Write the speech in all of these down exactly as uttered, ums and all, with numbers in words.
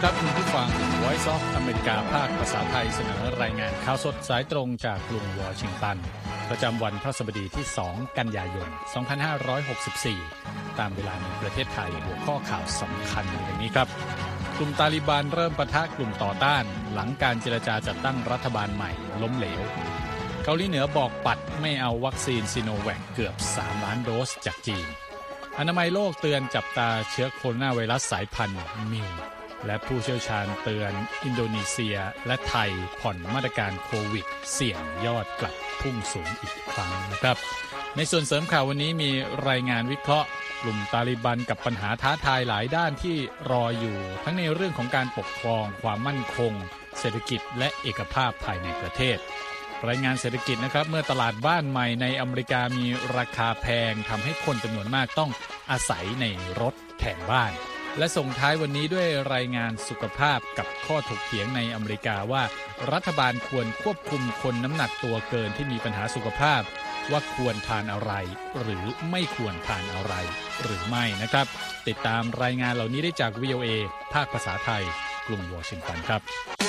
ครับคุณผู้ฟัง Voice of อเมริกาภาคภาษาไทยเสนอรายงานข่าวสดสายตรงจากกรุงวอชิงตันประจำวันพฤหัสบดีที่สองกันยายนสองพันห้าร้อยหกสิบสี่ตามเวลาในประเทศไทยหัวข้อข่าวสำคัญในวันนี้ครับกลุ่มตาลิบันเริ่มปะทะกลุ่มต่อต้านหลังการเจรจาจัดตั้งรัฐบาลใหม่ล้มเหลวเกาหลีเหนือบอกปัดไม่เอาวัคซีนซิโนแวคเกือบสามล้านโดสจากจีนอนามัยโลกเตือนจับตาเชื้อโคโรนาไวรัสสายพันธุ์มิวและผู้เชี่ยวชาญเตือนอินโดนีเซียและไทยผ่อนมาตรการโควิดเสี่ยงยอดกลับพุ่งสูงอีกครั้งนะครับในส่วนเสริมข่าววันนี้มีรายงานวิเคราะห์กลุ่มตาลิบันกับปัญหาท้าทายหลายด้านที่รออยู่ทั้งในเรื่องของการปกครองความมั่นคงเศรษฐกิจและเอกภาพภายในประเทศรายงานเศรษฐกิจนะครับเมื่อตลาดบ้านใหม่ในอเมริกามีราคาแพงทำให้คนจำนวนมากต้องอาศัยในรถแทนบ้านและส่งท้ายวันนี้ด้วยรายงานสุขภาพกับข้อถกเถียงในอเมริกาว่ารัฐบาลควรควบคุมคนน้ำหนักตัวเกินที่มีปัญหาสุขภาพว่าควรทานอะไรหรือไม่ควรทานอะไรหรือไม่นะครับติดตามรายงานเหล่านี้ได้จาก วี โอ เอ ภาคภาษาไทยกรุงวอชิงตันครับ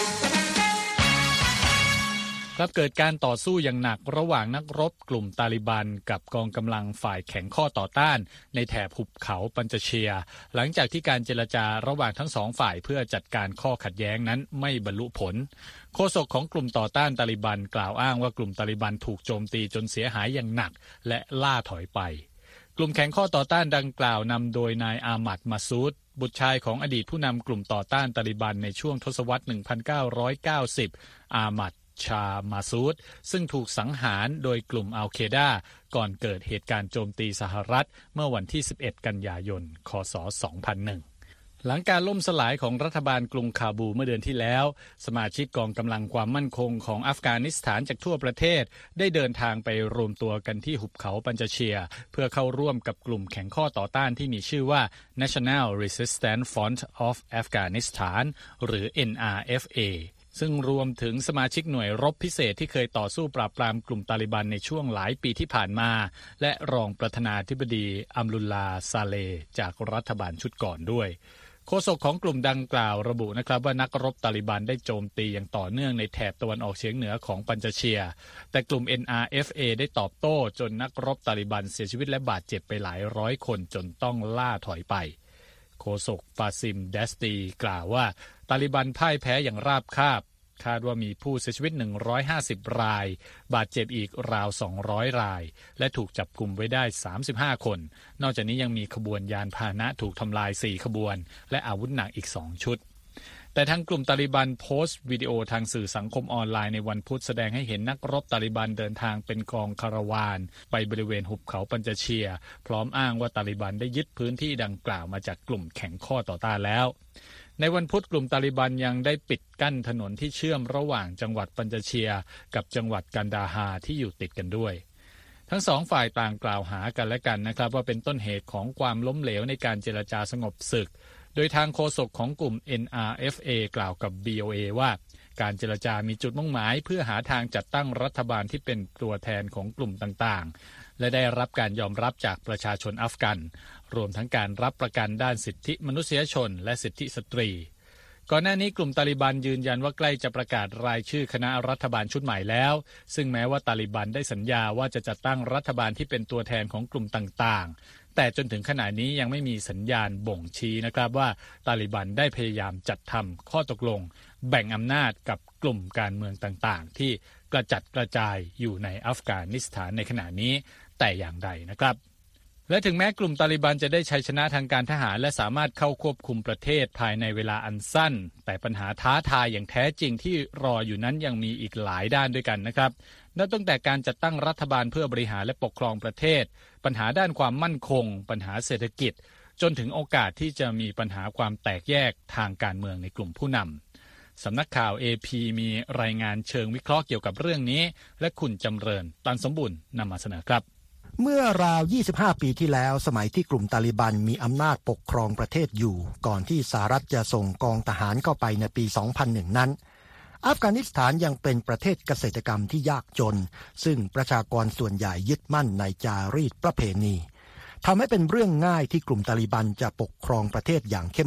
ครับเกิดการต่อสู้อย่างหนักระหว่างนักรบกลุ่มตาลิบันกับกองกำลังฝ่ายแข็งข้อต่อต้านในแถบหุบเขาปัญจเชียหลังจากที่การเจรจาระหว่างทั้งสองฝ่ายเพื่อจัดการข้อขัดแย้งนั้นไม่บรรลุผลโฆษกของกลุ่มต่อต้านตาลิบันกล่าวอ้างว่ากลุ่มตาลิบันถูกโจมตีจนเสียหายอย่างหนักและล่าถอยไปกลุ่มแข็งข้อต่อต้านดังกล่าวนำโดยนายอามัดมาซูดบุตรชายของอดีตผู้นำกลุ่มต่อต้านตาลิบันในช่วงทศวรรษหนึ่งพันเก้าร้อยเก้าสิบอามัดชามาซูดซึ่งถูกสังหารโดยกลุ่มอัลเคดาก่อนเกิดเหตุการณ์โจมตีสหรัฐเมื่อวันที่สิบเอ็ดกันยายนคศสองพันหนึ่งหลังการล่มสลายของรัฐบาลกรุงคาบูเมื่อเดือนที่แล้วสมาชิกกองกำลังความมั่นคงของอัฟกานิสถานจากทั่วประเทศได้เดินทางไปรวมตัวกันที่หุบเขาปัญจเชียเพื่อเข้าร่วมกับกลุ่มแข็งข้อต่อต้านที่มีชื่อว่า National Resistance Front of Afghanistan หรือ เอ็น อาร์ เอฟ เอซึ่งรวมถึงสมาชิกหน่วยรบพิเศษที่เคยต่อสู้ปราบปรามกลุ่มตาลิบันในช่วงหลายปีที่ผ่านมาและรองประธานาธิบดีอัมรุลลาซาเลจากรัฐบาลชุดก่อนด้วยโฆษกของกลุ่มดังกล่าวระบุนะครับว่านักรบตาลิบันได้โจมตีอย่างต่อเนื่องในแถบตะวันออกเฉียงเหนือของปัญจเชียแต่กลุ่ม เอ็น อาร์ เอฟ เอ ได้ตอบโต้จนนักรบตาลิบันเสียชีวิตและบาดเจ็บไปหลายร้อยคนจนต้องล่าถอยไปโฆษกฟาซิมเดสตีกล่าวว่าตาลิบันพ่ายแพ้อย่างราบคาบคาดว่ามีผู้เสียชีวิตหนึ่งร้อยห้าสิบรายบาดเจ็บอีกราวสองร้อยรายและถูกจับกุมไว้ได้สามสิบห้าคนนอกจากนี้ยังมีขบวนยานพาหนะถูกทำลายสี่ขบวนและอาวุธหนักอีกสองชุดแต่ทางกลุ่มตาลิบันโพสต์วิดีโอทางสื่อสังคมออนไลน์ในวันพุธแสดงให้เห็นนักรบตาลิบันเดินทางเป็นกองคาราวานไปบริเวณหุบเขาปัญจเชียพร้อมอ้างว่าตาลิบันได้ยึดพื้นที่ดังกล่าวมาจากกลุ่มแข็งข้อต่อต้านแล้วในวันพุธกลุ่มตาลิบันยังได้ปิดกั้นถนนที่เชื่อมระหว่างจังหวัดปัญจเชียกับจังหวัดกันดาฮาที่อยู่ติดกันด้วยทั้งสองฝ่ายต่างกล่าวหากันและกันนะครับว่าเป็นต้นเหตุของความล้มเหลวในการเจรจาสงบศึกโดยทางโฆษกของกลุ่ม เอ็น อาร์ เอฟ เอ กล่าวกับ วี โอ เอ ว่าการเจรจามีจุดมุ่งหมายเพื่อหาทางจัดตั้งรัฐบาลที่เป็นตัวแทนของกลุ่มต่างๆและได้รับการยอมรับจากประชาชนอัฟกันรวมทั้งการรับประกันด้านสิทธิมนุษยชนและสิทธิสตรีก่อนหน้านี้กลุ่มตาลิบันยืนยันว่าใกล้จะประกาศรายชื่อคณะรัฐบาลชุดใหม่แล้วซึ่งแม้ว่าตาลิบันได้สัญญาว่าจะจัดตั้งรัฐบาลที่เป็นตัวแทนของกลุ่มต่างๆแต่จนถึงขณะนี้ยังไม่มีสัญญาณบ่งชี้นะครับว่าตาลิบันได้พยายามจัดทำข้อตกลงแบ่งอำนาจกับกลุ่มการเมืองต่างๆที่กระจัดกระจายอยู่ในอัฟกานิสถานในขณะนี้แต่อย่างใดนะครับและถึงแม้กลุ่มตาลิบันจะได้ชัยชนะทางการทหารและสามารถเข้าควบคุมประเทศภายในเวลาอันสั้นแต่ปัญหาท้าทายอย่างแท้จริงที่รออยู่นั้นยังมีอีกหลายด้านด้วยกันนะครับนับตั้งแต่การจัดตั้งรัฐบาลเพื่อบริหารและปกครองประเทศปัญหาด้านความมั่นคงปัญหาเศรษฐกิจจนถึงโอกาสที่จะมีปัญหาความแตกแยกทางการเมืองในกลุ่มผู้นำสำนักข่าว เอ พี มีรายงานเชิงวิเคราะห์เกี่ยวกับเรื่องนี้และคุณจำเริญตันสมบุญนำมาเสนอครับเมื่อราวยี่สิบห้าปีที่แล้วสมัยที่กลุ่มตาลิบันมีอำนาจปกครองประเทศอยู่ก่อนที่สหรัฐจะส่งกองทหารเข้าไปในปีสองพันหนึ่งนั้นอัฟกานิสถานยังเป็นประเทศเกษตรกรรมที่ยากจนซึ่งประชากรส่วนใหญ่ยึดมั่นในจารีตประเพณีทำให้เป็นเรื่องง่ายที่กลุ่มตาลิบันจะปกครองประเทศอย่างเข้มงวด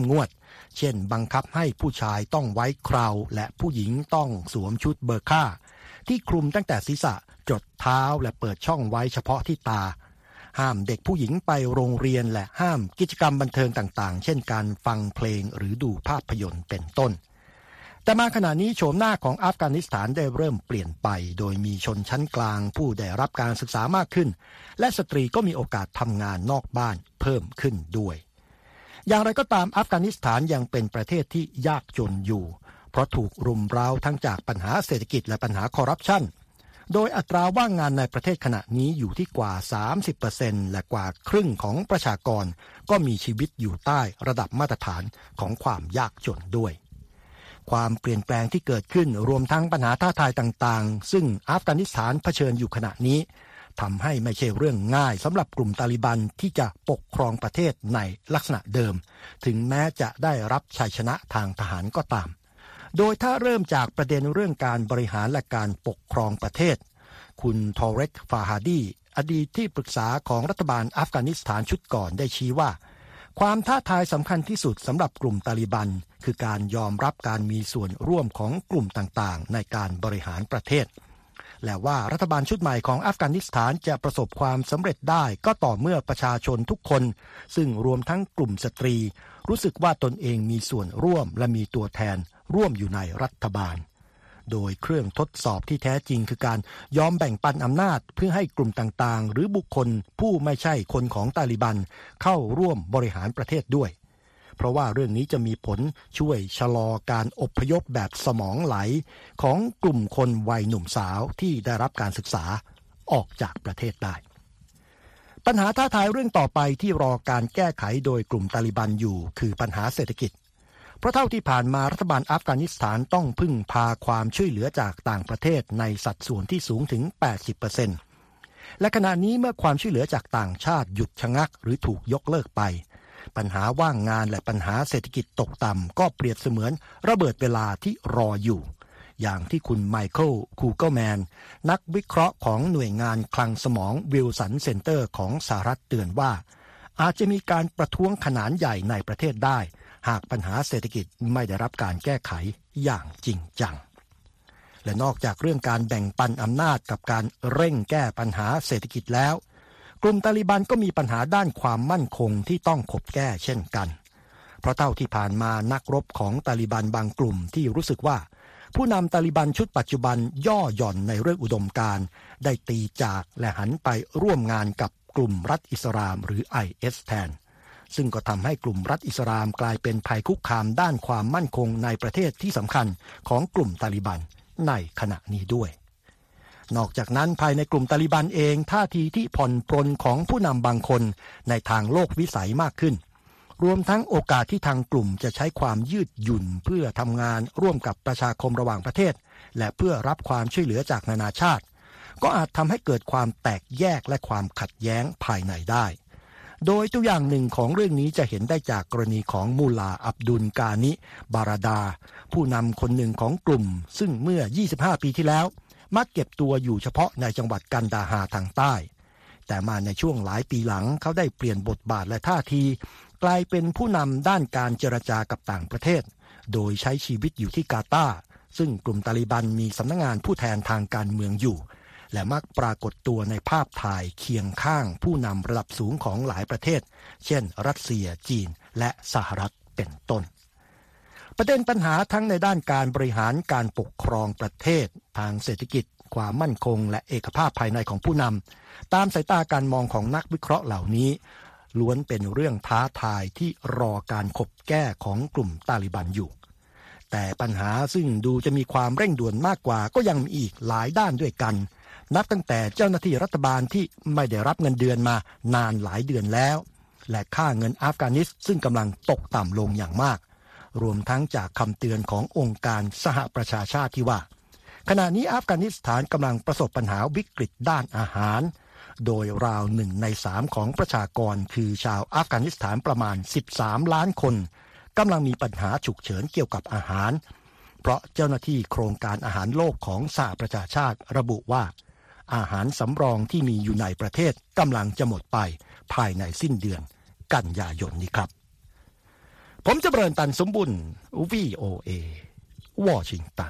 เช่นบังคับให้ผู้ชายต้องไว้เคราและผู้หญิงต้องสวมชุดเบอร์ค่าที่คลุมตั้งแต่ศีรษะจรดเท้าและเปิดช่องไว้เฉพาะที่ตาห้ามเด็กผู้หญิงไปโรงเรียนและห้ามกิจกรรมบันเทิงต่างๆเช่นการฟังเพลงหรือดูภาพยนตร์เป็นต้นแต่มาขณะนี้โฉมหน้าของอัฟกานิสถานได้เริ่มเปลี่ยนไปโดยมีชนชั้นกลางผู้ได้รับการศึกษามากขึ้นและสตรีก็มีโอกาสทำงานนอกบ้านเพิ่มขึ้นด้วยอย่างไรก็ตามอัฟกานิสถานยังเป็นประเทศที่ยากจนอยู่เพราะถูกรุมเร้าทั้งจากปัญหาเศรษฐกิจและปัญหาคอร์รัปชันโดยอัตราว่างงานในประเทศขณะนี้อยู่ที่กว่า สามสิบเปอร์เซ็นต์ และกว่าครึ่งของประชากรก็มีชีวิตอยู่ใต้ระดับมาตรฐานของความยากจนด้วยความเปลี่ยนแปลงที่เกิดขึ้นรวมทั้งปัญหาท้าทายต่างๆซึ่งอัฟกานิสถานเผชิญอยู่ขณะนี้ทำให้ไม่ใช่เรื่องง่ายสำหรับกลุ่มตาลิบันที่จะปกครองประเทศในลักษณะเดิมถึงแม้จะได้รับชัยชนะทางทหารก็ตามโดยถ้าเริ่มจากประเด็นเรื่องการบริหารและการปกครองประเทศคุณทอเรก ฟาฮาดีอดีตที่ปรึกษาของรัฐบาลอัฟกานิสถานชุดก่อนได้ชี้ว่าความท้าทายสำคัญที่สุดสำหรับกลุ่มตาลิบันคือการยอมรับการมีส่วนร่วมของกลุ่มต่างๆในการบริหารประเทศและว่ารัฐบาลชุดใหม่ของอัฟกานิสถานจะประสบความสำเร็จได้ก็ต่อเมื่อประชาชนทุกคนซึ่งรวมทั้งกลุ่มสตรีรู้สึกว่าตนเองมีส่วนร่วมและมีตัวแทนร่วมอยู่ในรัฐบาลโดยเครื่องทดสอบที่แท้จริงคือการยอมแบ่งปันอำนาจเพื่อให้กลุ่มต่างๆหรือบุคคลผู้ไม่ใช่คนของตาลิบันเข้าร่วมบริหารประเทศด้วยเพราะว่าเรื่องนี้จะมีผลช่วยชะลอการอพยพแบบสมองไหลของกลุ่มคนวัยหนุ่มสาวที่ได้รับการศึกษาออกจากประเทศได้ปัญหาท้าทายเรื่องต่อไปที่รอการแก้ไขโดยกลุ่มตาลิบันอยู่คือปัญหาเศรษฐกิจเพราะเท่าที่ผ่านมารัฐบาลอัฟกานิสถานต้องพึ่งพาความช่วยเหลือจากต่างประเทศในสัดส่วนที่สูงถึง แปดสิบเปอร์เซ็นต์ และขณะนี้เมื่อความช่วยเหลือจากต่างชาติหยุดชะงักหรือถูกยกเลิกไปปัญหาว่างงานและปัญหาเศรษฐกิจตกต่ำก็เปรียบเสมือนระเบิดเวลาที่รออยู่อย่างที่คุณไมเคิล คูเกิลแมนนักวิเคราะห์ของหน่วยงานคลังสมองวิลสันเซ็นเตอร์ของสหรัฐเตือนว่าอาจจะมีการประท้วงขนาดใหญ่ในประเทศได้หากปัญหาเศรษฐกิจไม่ได้รับการแก้ไขอย่างจริงจังและนอกจากเรื่องการแบ่งปันอำนาจกับการเร่งแก้ปัญหาเศรษฐกิจแล้วกลุ่มตาลิบันก็มีปัญหาด้านความมั่นคงที่ต้องขบแก้เช่นกันเพราะเท่าที่ผ่านมานักรบของตาลิบันบางกลุ่มที่รู้สึกว่าผู้นำตาลิบันชุดปัจจุบันย่อหย่อนในเรื่องอุดมการณ์ได้ตีจากและหันไปร่วมงานกับกลุ่มรัฐอิสลามหรือ ไอ เอส แทนซึ่งก็ทำให้กลุ่มรัฐอิสลามกลายเป็นภัยคุกคามด้านความมั่นคงในประเทศที่สำคัญของกลุ่มตาลิบันในขณะนี้ด้วยนอกจากนั้นภายในกลุ่มตาลิบันเองท่าทีที่ผ่อนปรนของผู้นำบางคนในทางโลกวิสัยมากขึ้นรวมทั้งโอกาสที่ทางกลุ่มจะใช้ความยืดหยุ่นเพื่อทำงานร่วมกับประชาคมระหว่างประเทศและเพื่อรับความช่วยเหลือจากนานาชาติก็อาจทำให้เกิดความแตกแยกและความขัดแย้งภายในได้โดยตัวอย่างหนึ่งของเรื่องนี้จะเห็นได้จากกรณีของมูลาอับดุลกานิบาราดาผู้นำคนหนึ่งของกลุ่มซึ่งเมื่อยี่สิบห้าปีที่แล้วมักเก็บตัวอยู่เฉพาะในจังหวัดกันดาฮาทางใต้แต่มาในช่วงหลายปีหลังเขาได้เปลี่ยนบทบาทและท่าทีกลายเป็นผู้นำด้านการเจรจากับต่างประเทศโดยใช้ชีวิตอยู่ที่กาตาร์ซึ่งกลุ่มตาลิบันมีสำนักงานผู้แทนทางการเมืองอยู่และมักปรากฏตัวในภาพถ่ายเคียงข้างผู้นำระดับสูงของหลายประเทศเช่นรัสเซียจีนและสหรัฐเป็นต้นประเด็นปัญหาทั้งในด้านการบริหารการปกครองประเทศทางเศรษฐกิจความมั่นคงและเอกภาพภายในของผู้นำตามสายตาการมองของนักวิเคราะห์เหล่านี้ล้วนเป็นเรื่องท้าทายที่รอการขบแก้ของกลุ่มตาลิบันอยู่แต่ปัญหาซึ่งดูจะมีความเร่งด่วนมากกว่าก็ยังมีอีกหลายด้านด้วยกันนับตั้งแต่เจ้าหน้าที่รัฐบาลที่ไม่ได้รับเงินเดือนมานานหลายเดือนแล้วและค่าเงินอัฟกานิสซึ่งกำลังตกต่ำลงอย่างมากรวมทั้งจากคำเตือนขององค์การสหประชาชาติที่ว่าขณะนี้อัฟกานิสถานกำลังประสบปัญหาวิกฤตด้านอาหารโดยราวหนึ่งในสามของประชากรคือชาวอัฟกานิสถานประมาณสิบสามล้านคนกำลังมีปัญหาฉุกเฉินเกี่ยวกับอาหารเพราะเจ้าหน้าที่โครงการอาหารโลกของสหประชาชาติระบุว่าอาหารสำรองที่มีอยู่ในประเทศกำลังจะหมดไปภายในสิ้นเดือนกันยายนนี้ครับผมจะเบริญตันสมบุญ วี โอ เอ วอชิงตัน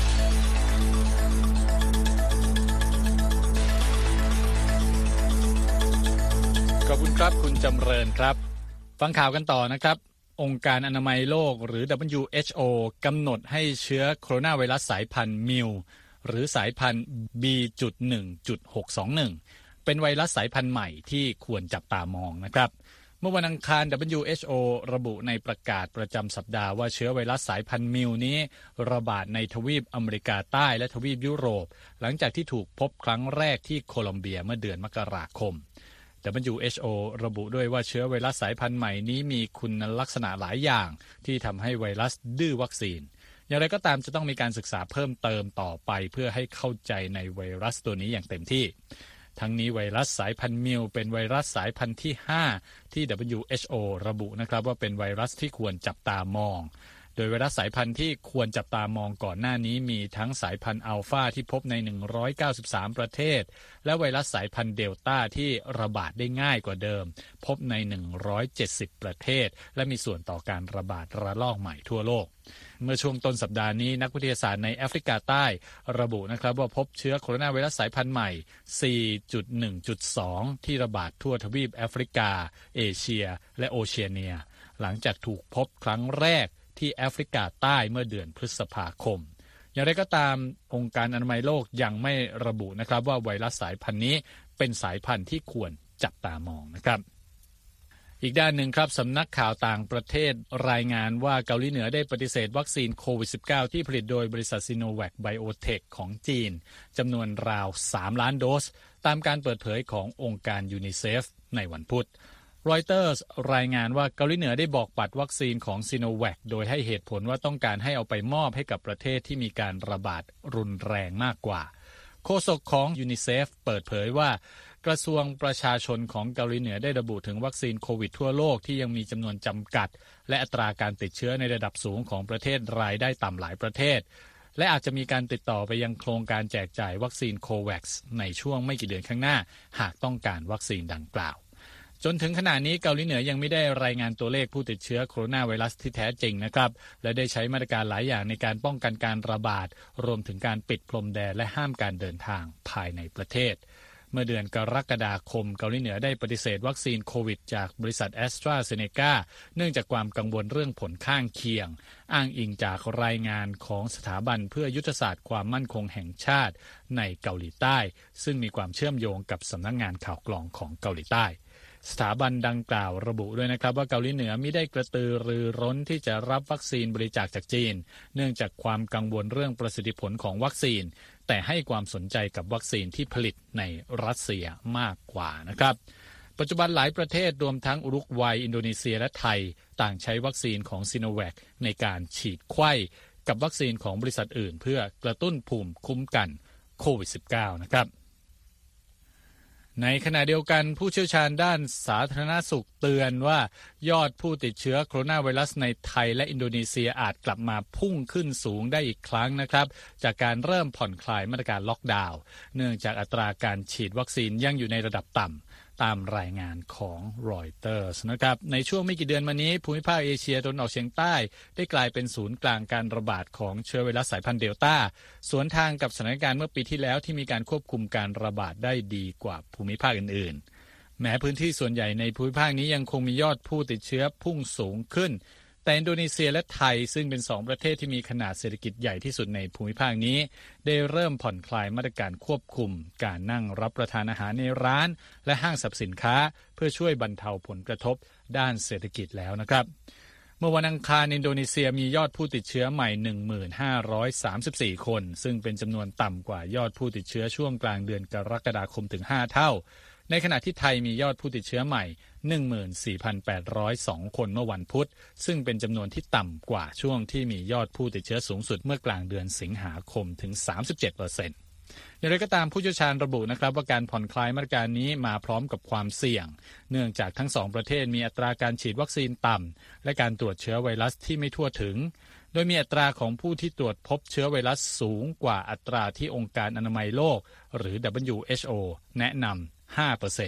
ขอบคุณครับคุณจำเริญครับฟังข่าวกันต่อนะครับองค์การอนามัยโลกหรือ ดับเบิลยู เอช โอ กำหนดให้เชื้อโคโรนาไวรัสสายพันธุ์มิวหรือสายพันธุ์ บี หนึ่ง หก สอง หนึ่ง เป็นไวรัสสายพันธุ์ใหม่ที่ควรจับตามองนะครับเมื่อวันอังคาร ดับเบิลยู เอช โอ ระบุในประกาศประจำสัปดาห์ว่าเชื้อไวรัสสายพันธุ์มิวนี้ระบาดในทวีปอเมริกาใต้และทวีปยุโรปหลังจากที่ถูกพบครั้งแรกที่โคลอมเบียเมื่อเดือนมกราคมดับเบิลยู เอช โอ ระบุด้วยว่าเชื้อไวรัสสายพันธุ์ใหม่นี้มีคุณลักษณะหลายอย่างที่ทำให้ไวรัสดื้อวัคซีนอย่างไรก็ตามจะต้องมีการศึกษาเพิ่มเติมต่อไปเพื่อให้เข้าใจในไวรัสตัวนี้อย่างเต็มที่ทั้งนี้ไวรัสสายพันธุ์มิวเป็นไวรัสสายพันธุ์ที่ห้าที่ ดับเบิลยู เอช โอ ระบุนะครับว่าเป็นไวรัสที่ควรจับตามองโดยไวรัสสายพันธุ์ที่ควรจับตามองก่อนหน้านี้มีทั้งสายพันธุ์อัลฟาที่พบในหนึ่งร้อยเก้าสิบสามประเทศและไวรัสสายพันธุ์เดลต้าที่ระบาดได้ง่ายกว่าเดิมพบในหนึ่งร้อยเจ็ดสิบประเทศและมีส่วนต่อการระบาดระลอกใหม่ทั่วโลกเมื่อช่วงต้นสัปดาห์นี้นักวิทยาศาสตร์ในแอฟริกาใต้ระบุนะครับว่าพบเชื้อโคโรนาไวรัสสายพันธุ์ใหม่ ซี หนึ่ง สอง ที่ระบาดทั่วทวีปแอฟริกาเอเชียและโอเชียเนียหลังจากถูกพบครั้งแรกที่แอฟริกาใต้เมื่อเดือนพฤษภาคมอย่างไรก็ตามองค์การอนามัยโลกยังไม่ระบุนะครับว่าไวรัสสายพันธุ์นี้เป็นสายพันธุ์ที่ควรจับตามองนะครับอีกด้านหนึ่งครับสำนักข่าวต่างประเทศรายงานว่าเกาหลีเหนือได้ปฏิเสธวัคซีนโควิด สิบเก้า ที่ผลิตโดยบริษัทซิโนแวคไบโอเทคของจีนจำนวนราวสามล้านโดสตามการเปิดเผยขององค์การยูนิเซฟในวันพุธรอยเตอร์สรายงานว่าเกาหลีเหนือได้บอกปัดวัคซีนของซิโนแวคโดยให้เหตุผลว่าต้องการให้เอาไปมอบให้กับประเทศที่มีการระบาดรุนแรงมากกว่าโฆษกของยูนิเซฟเปิดเผยว่ากระทรวงประชาชนของเกาหลีเหนือได้ระบุถึงวัคซีนโควิดทั่วโลกที่ยังมีจำนวนจำกัดและอัตราการติดเชื้อในระดับสูงของประเทศรายได้ต่ำหลายประเทศและอาจจะมีการติดต่อไปยังโครงการแจกจ่ายวัคซีนโคแว็กซ์ในช่วงไม่กี่เดือนข้างหน้าหากต้องการวัคซีนดังกล่าวจนถึงขณะนี้เกาหลีเหนือยังไม่ได้รายงานตัวเลขผู้ติดเชื้อโคโรนาไวรัสที่แท้จริงนะครับและได้ใช้มาตรการหลายอย่างในการป้องกันการระบาดรวมถึงการปิดพรมแดนและห้ามการเดินทางภายในประเทศเมื่อเดือนกรกฎาคมเกาหลีเหนือได้ปฏิเสธวัคซีนโควิดจากบริษัทแอสตราเซเนกาเนื่องจากความกังวลเรื่องผลข้างเคียงอ้างอิงจากรายงานของสถาบันเพื่อยุทธศาสตร์ความมั่นคงแห่งชาติในเกาหลีใต้ซึ่งมีความเชื่อมโยงกับสำนักงานข่าวกรองของเกาหลีใต้สถาบันดังกล่าวระบุด้วยนะครับว่าเกาหลีเหนือมิได้กระตือรือร้นที่จะรับวัคซีนบริจาคจากจีนเนื่องจากความกังวลเรื่องประสิทธิผลของวัคซีนแต่ให้ความสนใจกับวัคซีนที่ผลิตในรัสเซียมากกว่านะครับปัจจุบันหลายประเทศรวมทั้งอุรุกวัยอินโดนีเซียและไทยต่างใช้วัคซีนของซิโนแวคในการฉีดไข้กับวัคซีนของบริษัทอื่นเพื่อกระตุ้นภูมิคุ้มกันโควิด สิบเก้า นะครับในขณะเดียวกันผู้เชี่ยวชาญด้านสาธารณสุขเตือนว่ายอดผู้ติดเชื้อโคโรนาไวรัสในไทยและอินโดนีเซียอาจกลับมาพุ่งขึ้นสูงได้อีกครั้งนะครับจากการเริ่มผ่อนคลายมาตรการล็อกดาวน์เนื่องจากอัตราการฉีดวัคซีนยังอยู่ในระดับต่ำตามรายงานของรอยเตอร์สนะครับในช่วงไม่กี่เดือนมานี้ภูมิภาคเอเชียตะวันออกเฉียงใต้ได้กลายเป็นศูนย์กลางการระบาดของเชื้อไวรัสสายพันธุ์เดลต้าสวนทางกับสถานการณ์เมื่อปีที่แล้วที่มีการควบคุมการระบาดได้ดีกว่าภูมิภาคอื่นๆแม้พื้นที่ส่วนใหญ่ในภูมิภาคนี้ยังคงมียอดผู้ติดเชื้อพุ่งสูงขึ้นแต่อินโดนีเซียและไทยซึ่งเป็นสองประเทศที่มีขนาดเศรษฐกิจใหญ่ที่สุดในภูมิภาคนี้ได้เริ่มผ่อนคลายมาตรการควบคุมการนั่งรับประทานอาหารในร้านและห้างสรรพสินค้าเพื่อช่วยบรรเทาผลกระทบด้านเศรษฐกิจแล้วนะครับเมื่อวันอังคารอินโดนีเซียมียอดผู้ติดเชื้อใหม่ หนึ่งพันห้าร้อยสามสิบสี่ คนซึ่งเป็นจำนวนต่ำกว่ายอดผู้ติดเชื้อช่วงกลางเดือนกรกฎาคมถึงห้าเท่าในขณะที่ไทยมียอดผู้ติดเชื้อใหม่ หนึ่งหมื่นสี่พันแปดร้อยสอง คนเมื่อวันพุธซึ่งเป็นจำนวนที่ต่ำกว่าช่วงที่มียอดผู้ติดเชื้อสูงสุดเมื่อกลางเดือนสิงหาคมถึง สามสิบเจ็ดเปอร์เซ็นต์ อย่างไรก็ตามผู้เชี่ยวชาญระบุนะครับว่าการผ่อนคลายมาตรการนี้มาพร้อมกับความเสี่ยงเนื่องจากทั้งสองประเทศมีอัตราการฉีดวัคซีนต่ำและการตรวจเชื้อไวรัสที่ไม่ทั่วถึงโดยมีอัตราของผู้ที่ตรวจพบเชื้อไวรัสสูงกว่าอัตราที่องค์การอนามัยโลกหรือ ดับเบิลยู เอช โอ แนะนำ ห้าเปอร์เซ็นต์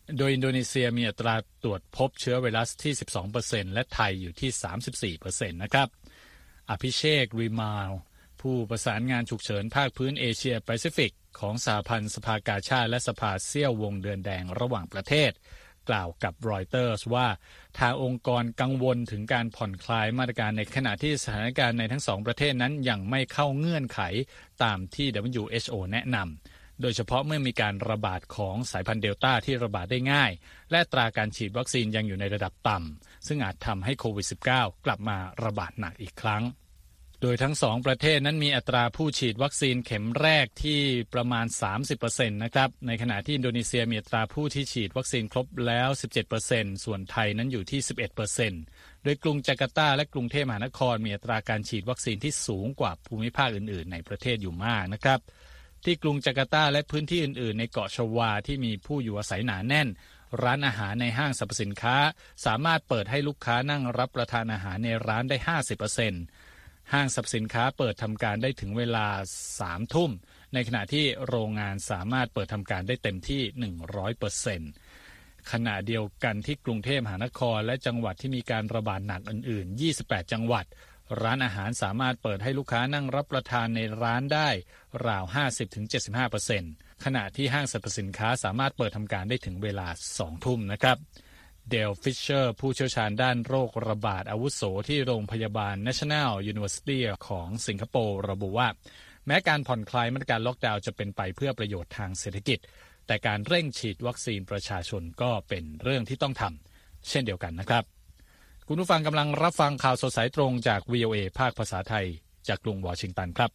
โดยอินโดนีเซียมีอัตราตรวจพบเชื้อไวรัสที่ สิบสองเปอร์เซ็นต์ และไทยอยู่ที่ สามสิบสี่เปอร์เซ็นต์ นะครับอภิเชษฐ์ ริมาลผู้ประสานงานฉุกเฉินภาคพื้นเอเชียแปซิฟิกของสหพันธ์สภากาชาดและสภาเซี่ยววงเดือนแดงระหว่างประเทศกล่าวกับรอยเตอร์สว่าทางองค์กรกังวลถึงการผ่อนคลายมาตรการในขณะที่สถานการณ์ในทั้งสองประเทศนั้นยังไม่เข้าเงื่อนไขตามที่ ดับเบิลยู เอช โอ แนะนำโดยเฉพาะเมื่อมีการระบาดของสายพันธุ์เดลต้าที่ระบาดได้ง่ายและอัตราการฉีดวัคซีนยังอยู่ในระดับต่ำซึ่งอาจทำให้โควิด สิบเก้า กลับมาระบาดหนักอีกครั้งโดยทั้งสองประเทศนั้นมีอัตราผู้ฉีดวัคซีนเข็มแรกที่ประมาณ สามสิบเปอร์เซ็นต์ นะครับในขณะที่อินโดนีเซียมีอัตราผู้ที่ฉีดวัคซีนครบแล้ว สิบเจ็ดเปอร์เซ็นต์ ส่วนไทยนั้นอยู่ที่ สิบเอ็ดเปอร์เซ็นต์ โดยกรุงจาการ์ตาและกรุงเทพมหานครมีอัตราการฉีดวัคซีนที่สูงกว่าภูมิภาคอื่นๆในประเทศอยู่มากนะครับที่กรุงจาการ์ตาและพื้นที่อื่นๆในเกาะชวาที่มีผู้อยู่อาศัยหนาแน่นร้านอาหารในห้างสรรพสินค้าสามารถเปิดให้ลูกค้านั่งรับประทานอาหารในร้านได้ ห้าสิบเปอร์เซ็นต์ห้างสรรพสินค้าเปิดทำการได้ถึงเวลาสามทุ่มในขณะที่โรงงานสามารถเปิดทำการได้เต็มที่ หนึ่งร้อยเปอร์เซ็นต์ ขณะเดียวกันที่กรุงเทพมหานครและจังหวัดที่มีการระบาดหนักอื่นๆยี่สิบแปดจังหวัดร้านอาหารสามารถเปิดให้ลูกค้านั่งรับประทานในร้านได้ราว ห้าสิบถึงเจ็ดสิบห้าเปอร์เซ็นต์ ขณะที่ห้างสรรพสินค้าสามารถเปิดทำการได้ถึงเวลาสองทุ่มนะครับเดลฟิชเชอร์ผู้เชี่ยวชาญด้านโรคระบาดอาวุโสที่โรงพยาบาล National University ของสิงคโปร์ระบุว่าแม้การผ่อนคลายมาตรการล็อกดาวน์จะเป็นไปเพื่อประโยชน์ทางเศรษฐกิจแต่การเร่งฉีดวัคซีนประชาชนก็เป็นเรื่องที่ต้องทำเช่นเดียวกันนะครับคุณผู้ฟังกำลังรับฟังข่าวสดสายตรงจาก วี โอ เอ ภาคภาษาไทยจากกรุงวอชิงตันครับ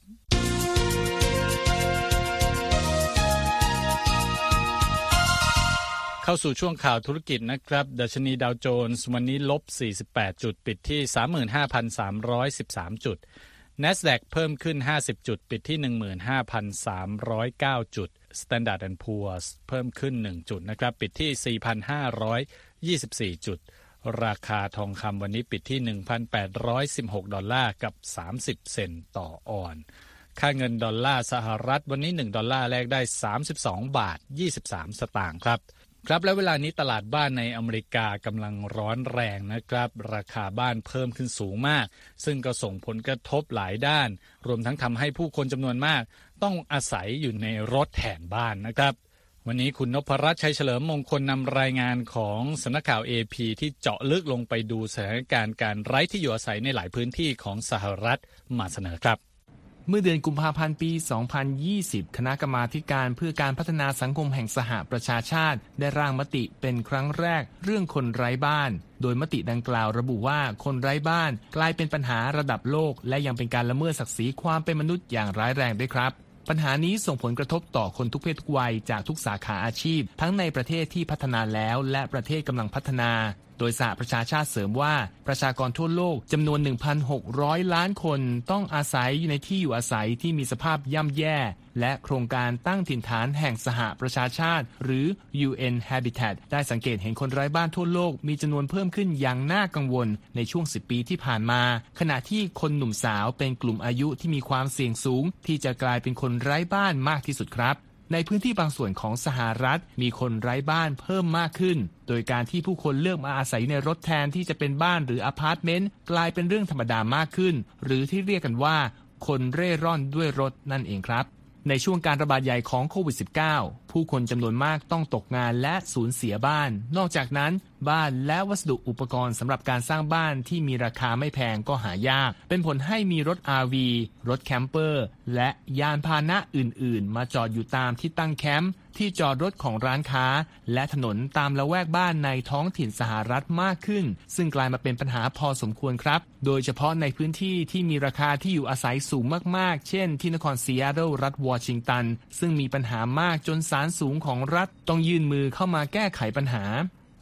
เข้าสู่ช่วงข่าวธุรกิจนะครับดัชนีดาวโจนส์วันนี้ลบสี่สิบแปดจุดปิดที่ สามหมื่นห้าพันสามร้อยสิบสาม จุด NASDAQ เพิ่มขึ้นห้าสิบจุดปิดที่ หนึ่งหมื่นห้าพันสามร้อยเก้า จุด Standard แอนด์ Poor's เพิ่มขึ้นหนึ่งจุดนะครับปิดที่ สี่พันห้าร้อยยี่สิบสี่ จุดราคาทองคำวันนี้ปิดที่ หนึ่งพันแปดร้อยสิบหก ดอลลาร์กับสามสิบเซนต์ต่อออนซ์ค่าเงินดอลลาร์สหรัฐวันนี้หนึ่งดอลลาร์แลกได้สามสิบสองบาทยี่สิบสามสตางค์ครับครับและเวลานี้ตลาดบ้านในอเมริกากำลังร้อนแรงนะครับราคาบ้านเพิ่มขึ้นสูงมากซึ่งก็ส่งผลกระทบหลายด้านรวมทั้งทำให้ผู้คนจำนวนมากต้องอาศัยอยู่ในรถแทนบ้านนะครับวันนี้คุณนพรัตน์ชัยเฉลิมมงคลนำรายงานของสำนักข่าว เอ พี ที่เจาะลึกลงไปดูสถานการณ์การไร้ที่อยู่อาศัยในหลายพื้นที่ของสหรัฐมาเสนอครับเมื่อเดือนกุมภาพันธ์ปี สองพันยี่สิบ คณะกรรมาธิการเพื่อการพัฒนาสังคมแห่งสหประชาชาติได้ร่างมติเป็นครั้งแรกเรื่องคนไร้บ้านโดยมติดังกล่าวระบุว่าคนไร้บ้านกลายเป็นปัญหาระดับโลกและยังเป็นการละเมิดศักดิ์ศรีความเป็นมนุษย์อย่างร้ายแรงด้วยครับปัญหานี้ส่งผลกระทบต่อคนทุกเพศทุกวัยจากทุกสาขาอาชีพทั้งในประเทศที่พัฒนาแล้วและประเทศกำลังพัฒนาโดยสหประชาชาติเสริมว่าประชากรทั่วโลกจำนวน หนึ่งพันหกร้อย ล้านคนต้องอาศัยอยู่ในที่อยู่อาศัยที่มีสภาพย่ำแย่และโครงการตั้งถิ่นฐานแห่งสหประชาชาติหรือ ยู เอ็น Habitat ได้สังเกตเห็นคนไร้บ้านทั่วโลกมีจำนวนเพิ่มขึ้นอย่างน่ากังวลในช่วงสิบปีที่ผ่านมาขณะที่คนหนุ่มสาวเป็นกลุ่มอายุที่มีความเสี่ยงสูงที่จะกลายเป็นคนไร้บ้านมากที่สุดครับในพื้นที่บางส่วนของสหรัฐมีคนไร้บ้านเพิ่มมากขึ้นโดยการที่ผู้คนเลือกมาอาศัยในรถแทนที่จะเป็นบ้านหรืออพาร์ตเมนต์กลายเป็นเรื่องธรรมดามากขึ้นหรือที่เรียกกันว่าคนเร่ร่อนด้วยรถนั่นเองครับในช่วงการระบาดใหญ่ของโควิด สิบเก้า ผู้คนจำนวนมากต้องตกงานและสูญเสียบ้านนอกจากนั้นบ้านและวัสดุอุปกรณ์สำหรับการสร้างบ้านที่มีราคาไม่แพงก็หายากเป็นผลให้มีรถ อาร์ วี รถแคมเปอร์และยานพาหนะอื่นๆมาจอดอยู่ตามที่ตั้งแคมป์ที่จอดรถของร้านค้าและถนนตามละแวกบ้านในท้องถิ่นสหรัฐมากขึ้นซึ่งกลายมาเป็นปัญหาพอสมควรครับโดยเฉพาะในพื้นที่ที่มีราคาที่อยู่อาศัยสูงมากๆเช่นที่นครซีแอตเทิลรัฐวอชิงตันซึ่งมีปัญหามากจนศาลสูงของรัฐต้องยื่นมือเข้ามาแก้ไขปัญหา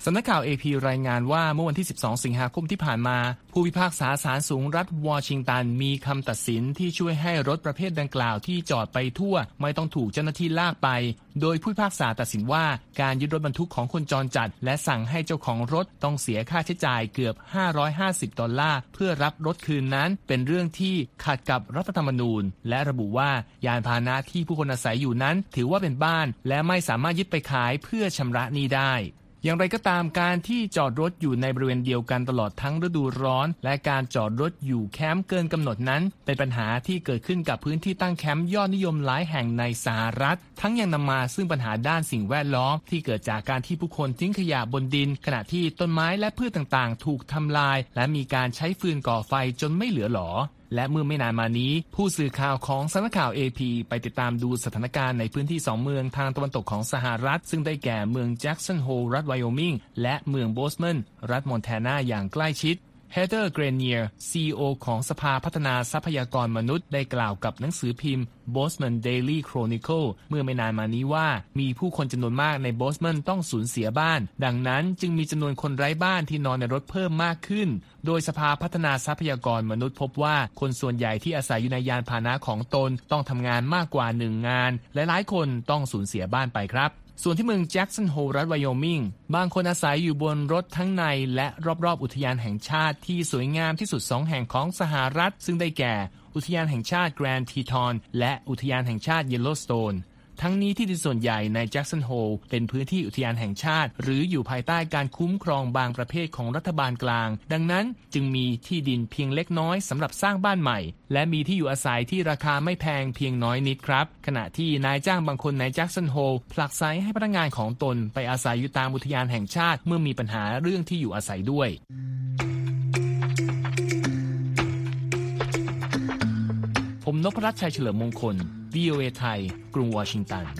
สำนักข่าว เอ พี รายงานว่าเมื่อวันที่สิบสองสิงหาคมที่ผ่านมาผู้พิพากษาศาลสูงรัฐวอชิงตันมีคำตัดสินที่ช่วยให้รถประเภทดังกล่าวที่จอดไปทั่วไม่ต้องถูกเจ้าหน้าที่ลากไปโดยผู้พิพากษาตัดสินว่าการยึดรถบรรทุกของคนจรจัดและสั่งให้เจ้าของรถต้องเสียค่าใช้จ่ายเกือบห้าร้อยห้าสิบดอลลาร์เพื่อรับรถคืนนั้นเป็นเรื่องที่ขัดกับรัฐธรรมนูญและระบุว่ายานพาหนะที่ผู้คนอาศัยอยู่นั้นถือว่าเป็นบ้านและไม่สามารถยึดไปขายเพื่อชำระหนี้ได้อย่างไรก็ตามการที่จอดรถอยู่ในบริเวณเดียวกันตลอดทั้งฤดูร้อนและการจอดรถอยู่แคมป์เกินกำหนดนั้นเป็นปัญหาที่เกิดขึ้นกับพื้นที่ตั้งแคมป์ยอดนิยมหลายแห่งในสหรัฐทั้งยังนำมาซึ่งปัญหาด้านสิ่งแวดล้อมที่เกิดจากการที่ผู้คนทิ้งขยะบนดินขณะที่ต้นไม้และพืชต่างๆถูกทำลายและมีการใช้ฟืนก่อไฟจนไม่เหลือหลอและเมื่อไม่นานมานี้ผู้สื่อข่าวของสำนักข่าว เอ พี ไปติดตามดูสถานการณ์ในพื้นที่สองเมืองทางตะวันตกของสหรัฐซึ่งได้แก่เมืองแจ็กสันโฮลรัฐไวโอมิงและเมืองโบสแมนรัฐมอนแทนาอย่างใกล้ชิดเฮเธอร์ เกรเนียร์ ซี อี โอ ของสภาพัฒนาทรัพยากรมนุษย์ได้กล่าวกับหนังสือพิมพ์ Bozeman Daily Chronicle เมื่อไม่นานมานี้ว่ามีผู้คนจำนวนมากในโบสแมนต้องสูญเสียบ้านดังนั้นจึงมีจำนวนคนไร้บ้านที่นอนในรถเพิ่มมากขึ้นโดยสภาพัฒนาทรัพยากรมนุษย์พบว่าคนส่วนใหญ่ที่อาศัยอยู่ในยานพาหนะของตนต้องทำงานมากกว่าหนึ่งงานและหลายคนต้องสูญเสียบ้านไปครับส่วนที่เมืองแจ็กสันโฮลรัฐไวโอมิงบางคนอาศัยอยู่บนรถทั้งในและรอบๆอุทยานแห่งชาติที่สวยงามที่สุดสองแห่งของสหรัฐซึ่งได้แก่อุทยานแห่งชาติแกรนด์ทีทอนและอุทยานแห่งชาติเยลโลสโตนทั้งนี้ที่ดินส่วนใหญ่ในแจ็กสันโฮลเป็นพื้นที่อุทยานแห่งชาติหรืออยู่ภายใต้การคุ้มครองบางประเภทของรัฐบาลกลางดังนั้นจึงมีที่ดินเพียงเล็กน้อยสำหรับสร้างบ้านใหม่และมีที่อยู่อาศัยที่ราคาไม่แพงเพียงน้อยนิดครับขณะที่นายจ้างบางคนในแจ็กสันโฮลผลักไสให้พนักงานของตนไปอาศัยอยู่ตามอุทยานแห่งชาติเมื่อมีปัญหาเรื่องที่อยู่อาศัยด้วยผมนพรัตน์ชัยเฉลิมมงคล วี โอ เอ ไทยกรุงวอชิงตัน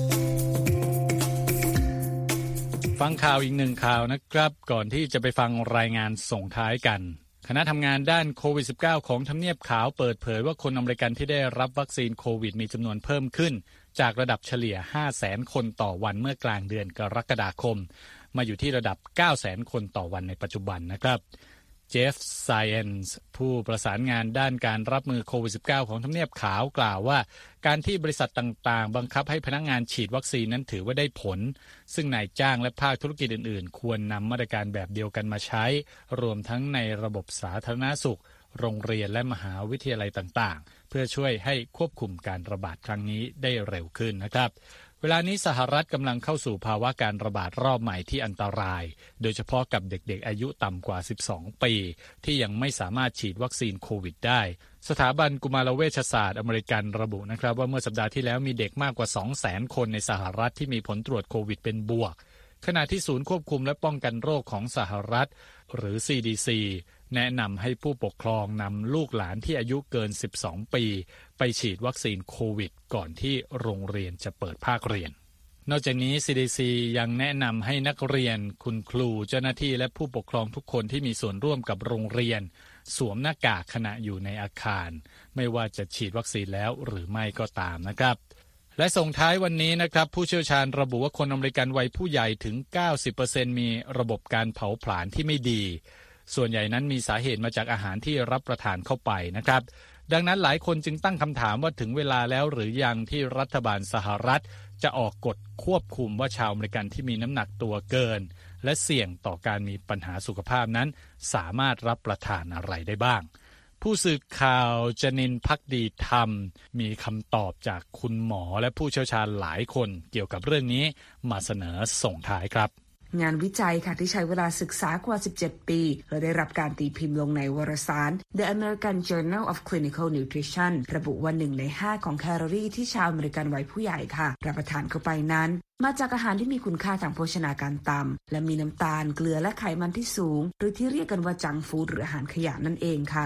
ฟังข่าวอีกหนึ่งข่าวนะครับก่อนที่จะไปฟังรายงานส่งท้ายกันคณะทำงานด้านโควิด สิบเก้า ของทำเนียบขาวเปิดเผยว่าคนอเมริกันที่ได้รับวัคซีนโควิดมีจำนวนเพิ่มขึ้นจากระดับเฉลี่ย ห้าแสน คนต่อวันเมื่อกลางเดือนกรกฎาคมมาอยู่ที่ระดับ เก้าแสน คนต่อวันในปัจจุบันนะครับเจฟ ไซเอนส์ผู้ประสานงานด้านการรับมือโควิด สิบเก้า ของทำเนียบขาวกล่าวว่าการที่บริษัทต่างๆบังคับให้พนักงานฉีดวัคซีนนั้นถือว่าได้ผลซึ่งนายจ้างและภาคธุรกิจอื่นๆควรนำมาตรการแบบเดียวกันมาใช้รวมทั้งในระบบสาธารณสุขโรงเรียนและมหาวิทยาลัยต่างๆเพื่อช่วยให้ควบคุมการระบาดครั้งนี้ได้เร็วขึ้นนะครับเวลานี้สหรัฐกำลังเข้าสู่ภาวะการระบาดรอบใหม่ที่อันตรายโดยเฉพาะกับเด็กๆอายุต่ำกว่าสิบสองปีที่ยังไม่สามารถฉีดวัคซีนโควิดได้สถาบันกุมารเวชศาสตร์อเมริกันระบุนะครับว่าเมื่อสัปดาห์ที่แล้วมีเด็กมากกว่า สองแสน คนในสหรัฐที่มีผลตรวจโควิดเป็นบวกขณะที่ศูนย์ควบคุมและป้องกันโรคของสหรัฐหรือ ซี ดี ซี แนะนำให้ผู้ปกครองนำลูกหลานที่อายุเกินสิบสองปีไปฉีดวัคซีนโควิดก่อนที่โรงเรียนจะเปิดภาคเรียนนอกจากนี้ ซี ดี ซี ยังแนะนำให้นักเรียนคุณครูเจ้าหน้าที่และผู้ปกครองทุกคนที่มีส่วนร่วมกับโรงเรียนสวมหน้ากากขณะอยู่ในอาคารไม่ว่าจะฉีดวัคซีนแล้วหรือไม่ก็ตามนะครับและส่งท้ายวันนี้นะครับผู้เชี่ยวชาญระบุว่าคนอเมริกันวัยผู้ใหญ่ถึง เก้าสิบเปอร์เซ็นต์ มีระบบการเผาผลาญที่ไม่ดีส่วนใหญ่นั้นมีสาเหตุมาจากอาหารที่รับประทานเข้าไปนะครับดังนั้นหลายคนจึงตั้งคำถามว่าถึงเวลาแล้วหรือยังที่รัฐบาลสหรัฐจะออกกฎควบคุมว่าชาวอเมริกันที่มีน้ำหนักตัวเกินและเสี่ยงต่อการมีปัญหาสุขภาพนั้นสามารถรับประทานอะไรได้บ้างผู้สื่อข่าวจนินทร์ภักดีธรรมมีคำตอบจากคุณหมอและผู้เชี่ยวชาญหลายคนเกี่ยวกับเรื่องนี้มาเสนอส่งท้ายครับงานวิจัยค่ะที่ใช้เวลาศึกษากว่าสิบเจ็ดปีและได้รับการตีพิมพ์ลงในวารสาร The American Journal of Clinical Nutrition ระบุว่าหนึ่งในห้าของแคลอรี่ที่ชาวอเมริกันวัยผู้ใหญ่ค่ะรับประทานเข้าไปนั้นมาจากอาหารที่มีคุณค่าทางโภชนาการต่ำและมีน้ำตาลเกลือและไขมันที่สูงหรือที่เรียกกันว่าจังก์ฟู้ดหรืออาหารขยะนั่นเองค่ะ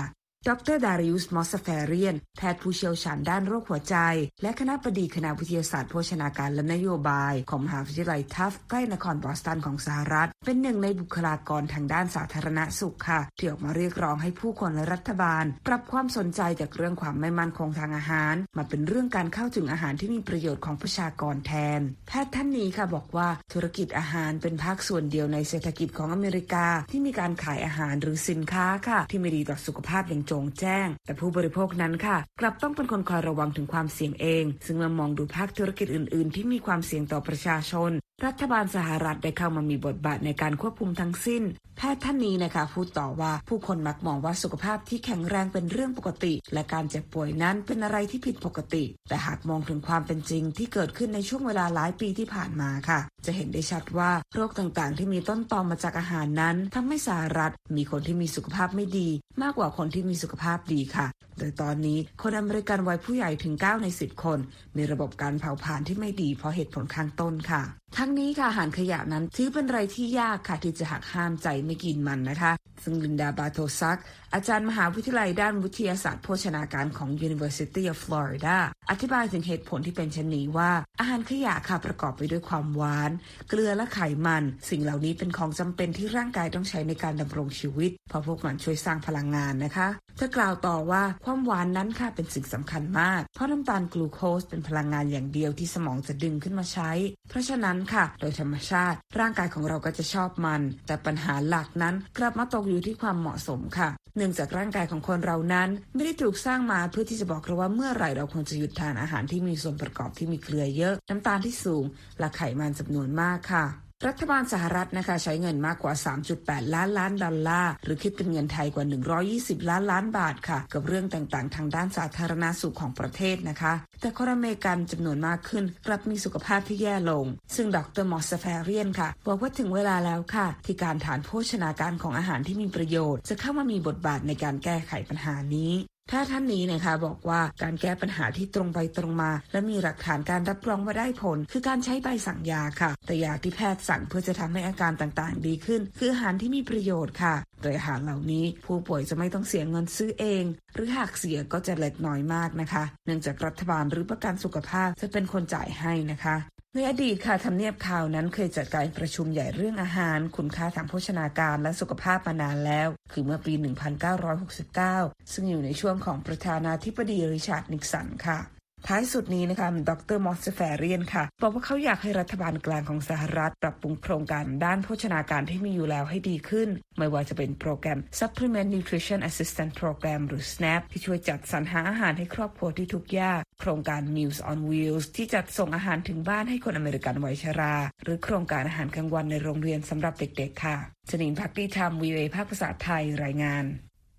ดรดาริอุสมอสซาเฟเรียนแพทย์ผู้เชี่ยวชาญด้านโรคหัวใจและคณบดีคณะวิทยาศาสตร์โภชนาการและนโยบายของมหาวิทยาลัยทัฟต์ใกล้นครบอสตันของสหรัฐเป็นหนึ่งในบุคลากรทางด้านสาธารณสุขค่ะที่ออกมาเรียกร้องให้ผู้คนและรัฐบาลปรับความสนใจจากเรื่องความไม่มั่นคงทางอาหารมาเป็นเรื่องการเข้าถึงอาหารที่มีประโยชน์ของประชากรแทนแพทย์ท่านนี้ค่ะบอกว่าธุรกิจอาหารเป็นภาคส่วนเดียวในเศรษฐกิจของอเมริกาที่มีการขายอาหารหรือสินค้าค่ะที่ไม่ดีต่อสุขภาพอย่างโจ่งแจ้งแต่ผู้บริโภคนั้นค่ะกลับต้องเป็นคนคอยระวังถึงความเสี่ยงเองซึ่งเมื่อมองดูภาคธุรกิจอื่นๆที่มีความเสี่ยงต่อประชาชนรัฐบาลสหรัฐได้เข้ามามีบทบาทในการควบคุมทั้งสิ้นแพทย์ท่านนี้นะคะพูดต่อว่าผู้คนมักมองว่าสุขภาพที่แข็งแรงเป็นเรื่องปกติและการเจ็บป่วยนั้นเป็นอะไรที่ผิดปกติแต่หากมองถึงความเป็นจริงที่เกิดขึ้นในช่วงเวลาหลายปีที่ผ่านมาค่ะจะเห็นได้ชัดว่าโรคต่างๆที่มีต้นตอมาจากอาหารนั้นทำให้สหรัฐมีคนที่มีสุขภาพไม่ดีมากกว่าคนที่มีสุขภาพดีค่ะโดยตอนนี้คนอเมริกันวัยผู้ใหญ่ถึงเก้าในสิบคนมีระบบการเผาผลาญที่ไม่ดีเพราะเหตุผลข้างต้นค่ะทั้งนี้ค่ะอาหารขยะนั้นถือเป็นอะไรที่ยากค่ะที่จะหักห้ามใจไม่กินมันนะคะซึ่งลินดาบาโตซักอาจารย์มหาวิทยาลัยด้านวิทยาศาสตร์โภชนาการของ University of Florida อธิบายถึงเหตุผลที่เป็นเช่นนี้ว่าอาหารขยะค่ะประกอบไปด้วยความหวานเกลือและไขมันสิ่งเหล่านี้เป็นของจำเป็นที่ร่างกายต้องใช้ในการดำรงชีวิตเพราะพวกมันช่วยสร้างพลังงานนะคะเธอกล่าวต่อว่าความหวานนั้นค่ะเป็นสิ่งสำคัญมากเพราะน้ำตาลกลูโคสเป็นพลังงานอย่างเดียวที่สมองจะดึงขึ้นมาใช้เพราะฉะนั้นค่ะโดยธรรมชาติร่างกายของเราก็จะชอบมันแต่ปัญหาหลักนั้นกลับมาตกอยู่ที่ความเหมาะสมค่ะเนื่องจากร่างกายของคนเรานั้นไม่ได้ถูกสร้างมาเพื่อที่จะบอกเราว่าเมื่อไหร่เราควรจะหยุดทานอาหารที่มีส่วนประกอบที่มีเกลือเยอะน้ำตาลที่สูงและไขมันจำนวนมากค่ะรัฐบาลสหรัฐนะคะใช้เงินมากกว่า สามจุดแปด ล้านล้านดอลลาร์หรือคิดเป็นเงินไทยกว่าหนึ่งร้อยยี่สิบล้านล้านบาทค่ะกับเรื่องต่างๆทางด้านสาธารณสุขของประเทศนะคะแต่คนอเมริกันจำนวนมากขึ้นกลับมีสุขภาพที่แย่ลงซึ่งดรมอสซาเฟเรียนค่ะบอกว่าถึงเวลาแล้วค่ะที่การฐานโภชนาการของอาหารที่มีประโยชน์จะเข้ามามีบทบาทในการแก้ไขปัญหานี้ถ้าท่านนี้นะคะบอกว่าการแก้ปัญหาที่ตรงไปตรงมาและมีหลักฐานการรับรองว่าได้ผลคือการใช้ใบสั่งยาค่ะแต่ยาที่แพทย์สั่งเพื่อจะทำให้อาการต่างๆดีขึ้นคืออาหารที่มีประโยชน์ค่ะโดยอาหารเหล่านี้ผู้ป่วยจะไม่ต้องเสียเงินซื้อเองหรือหากเสียก็จะเล็กน้อยมากนะคะเนื่องจากรัฐบาลหรือประกันสุขภาพจะเป็นคนจ่ายให้นะคะในอดีตค่ะทำเนียบข่าวนั้นเคยจัดการประชุมใหญ่เรื่องอาหารคุณค่าทางโภชนาการและสุขภาพมานานแล้วคือเมื่อปี หนึ่งพันเก้าร้อยหกสิบเก้า ซึ่งอยู่ในช่วงของประธานาธิบดีริชาร์ดนิกสันค่ะท้ายสุดนี้นะคะดรมอสซาเฟเรียนค่ะบอกว่าเขาอยากให้รัฐบาลกลางของสหรัฐปรับปรุงโครงการด้านโภชนาการที่มีอยู่แล้วให้ดีขึ้นไม่ว่าจะเป็นโปรแกรม Supplement Nutrition Assistance Program หรือ แซน เอ พี ที่ช่วยจัดสรรหาอาหารให้ครอบครัวที่ทุกข์ยากโครงการ Meals on Wheels ที่จัดส่งอาหารถึงบ้านให้คนอเมริกันวัยชราหรือโครงการอาหารกลางวันในโรงเรียนสำหรับเด็กๆค่ะชนินภักดีธรรม วี โอ เอ ภาคภาษาไทยรายงาน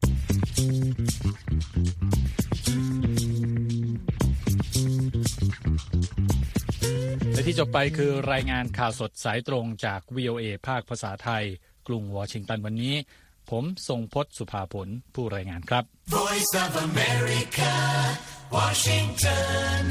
และที่จบไปคือรายงานข่าวสดสายตรงจาก วี โอ เอ ภาคภาษาไทยกรุงวอชิงตันวันนี้ผมทรงพจน์สุภาผลผู้รายงานครับ Voice of America Washington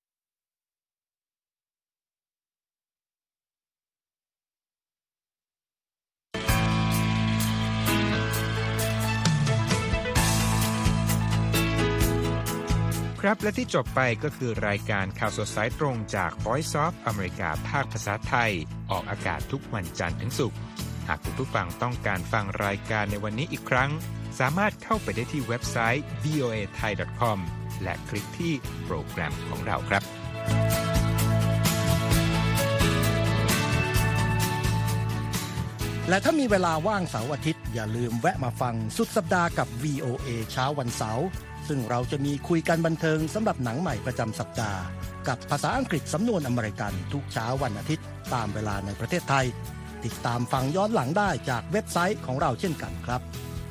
ครับและที่จบไปก็คือรายการข่าวสดสายตรงจาก Voice of America ภาคภาษาไทยออกอากาศทุกวันจันทร์ถึงศุกร์หากคุณผู้ฟังต้องการฟังรายการในวันนี้อีกครั้งสามารถเข้าไปได้ที่เว็บไซต์ วี โอ เอ ไทย ดอท คอม และคลิกที่โปรแกรมของเราครับและถ้ามีเวลาว่างเสาร์อาทิตย์อย่าลืมแวะมาฟังสุดสัปดาห์กับ วี โอ เอ เช้าวันเสาร์ซึ่งเราจะมีคุยกันบันเทิงสำหรับหนังใหม่ประจำสัปดาห์กับภาษาอังกฤษสำนวนอเมริกันทุกเช้าวันอาทิตย์ตามเวลาในประเทศไทยติดตามฟังย้อนหลังได้จากเว็บไซต์ของเราเช่นกันครับ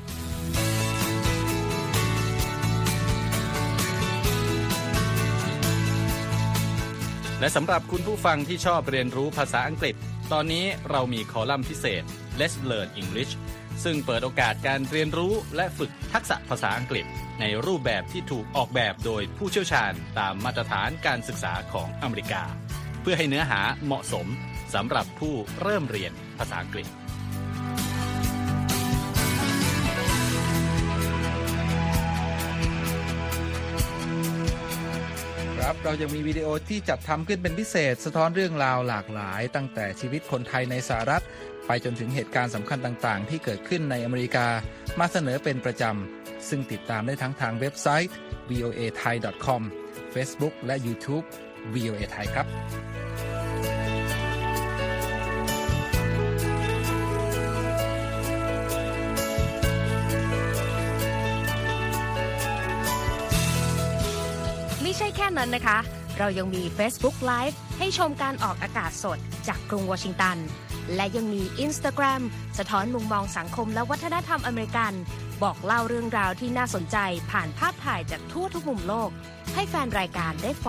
และสำหรับคุณผู้ฟังที่ชอบเรียนรู้ภาษาอังกฤษตอนนี้เรามีคอลัมน์พิเศษ Let's Learn English ซึ่งเปิดโอกาสการเรียนรู้และฝึกทักษะภาษาอังกฤษในรูปแบบที่ถูกออกแบบโดยผู้เชี่ยวชาญตามมาตรฐานการศึกษาของอเมริกาเพื่อให้เนื้อหาเหมาะสมสำหรับผู้เริ่มเรียนภาษาอังกฤษครับเรายังมีวิดีโอที่จัดทำขึ้นเป็นพิเศษสะท้อนเรื่องราวหลากหลายตั้งแต่ชีวิตคนไทยในสหรัฐไปจนถึงเหตุการณ์สำคัญต่างๆที่เกิดขึ้นในอเมริกามาเสนอเป็นประจำซึ่งติดตามได้ทั้งทางเว็บไซต์ วี โอ เอ ไทย ดอท คอม Facebook และ YouTube วี โอ เอ ไทยครับไม่ใช่แค่นั้นนะคะเรายังมี Facebook Live ให้ชมการออกอากาศสดจากกรุงวอชิงตันและยังมี Instagram สะท้อนมุมมองสังคมและวัฒนธรรมอเมริกันบอกเล่าเรื่องราวที่น่าสนใจผ่านภาพถ่ายจากทั่วทุกมุมโลกให้แฟนรายการได้